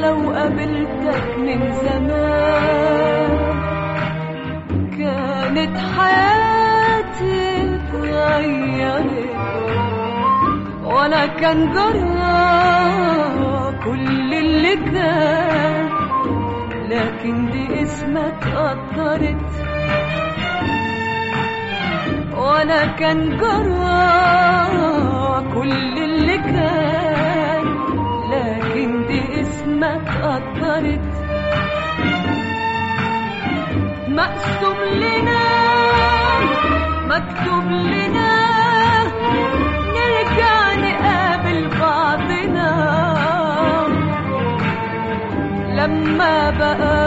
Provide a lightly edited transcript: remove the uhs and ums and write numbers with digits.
لو قابلتك من زمان كانت حياتي اتغيرت، ولا كان جرى كل اللي كان، لكن دي اسمك قدرت. ولا كان جرى كل اللي كان، لكن دي اسمك قدرت. مقسوم لنا مكتوب لنا نرجع نقابل بعضنا لما بقى